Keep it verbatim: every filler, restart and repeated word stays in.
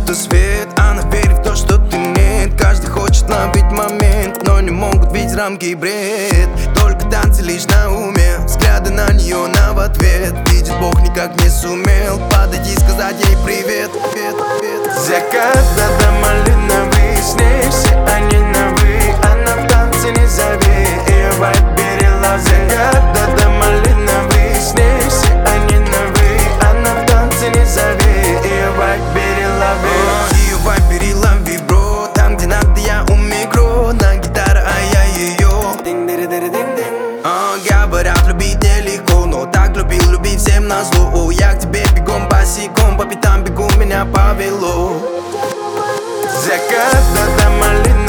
будто свет. Она верит в то, что ты нет. Каждый хочет ловить момент, но не могут видеть рамки и бред. Только танцы лишь на уме, взгляды на нее на в ответ. Видит Бог, никак не сумел подойти и сказать ей привет, привет, привет. Закат до малиновый, с ней все они на вы. Она в танце не зови, ее вайб берела. Закат до малиновый, с ней все они на вы. Она в танце не зови, ее вайб берела. Ее вайб берила вибро, там где надо я у микро. На гитара, а я ее. Говорят, любить нелегко, но так любил, любить всем назло. О, я к тебе бегом босиком, по пятам бегу, меня повело. Закат до малиновый.